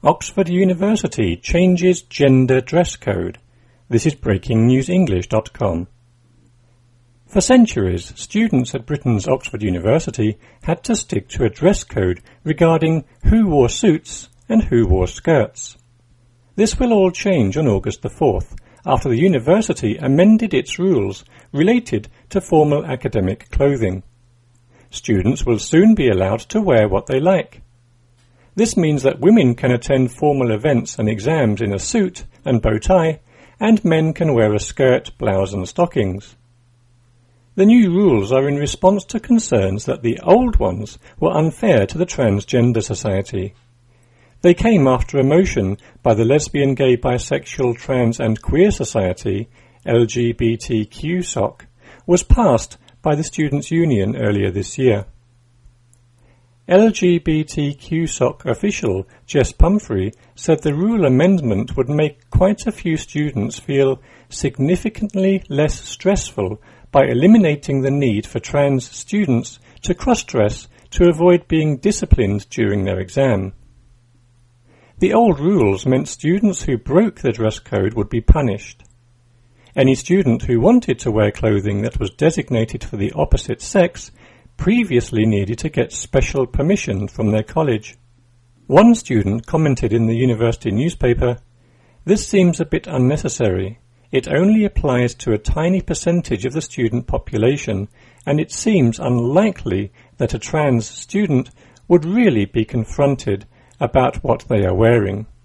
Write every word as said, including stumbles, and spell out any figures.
Oxford University changes gender dress code. This is breaking news english dot com. For centuries, students at Britain's Oxford University had to stick to a dress code regarding who wore suits and who wore skirts. This will all change on August the fourth, after the university amended its rules related to formal academic clothing. Students will soon be allowed to wear what they like. This means that women can attend formal events and exams in a suit and bow tie, and men can wear a skirt, blouse and stockings. The new rules are in response to concerns that the old ones were unfair to the transgender society. They came after a motion by the Lesbian, Gay, Bisexual, Trans and Queer Society, L G B T Q S O C, was passed by the Students' Union earlier this year. L G B T Q S O C official Jess Pumphrey said the rule amendment would make quite a few students feel significantly less stressful by eliminating the need for trans students to cross-dress to avoid being disciplined during their exam. The old rules meant students who broke the dress code would be punished. Any student who wanted to wear clothing that was designated for the opposite sex previously needed to get special permission from their college. One student commented in the university newspaper, "This seems a bit unnecessary. It only applies to a tiny percentage of the student population, and it seems unlikely that a trans student would really be confronted about what they are wearing."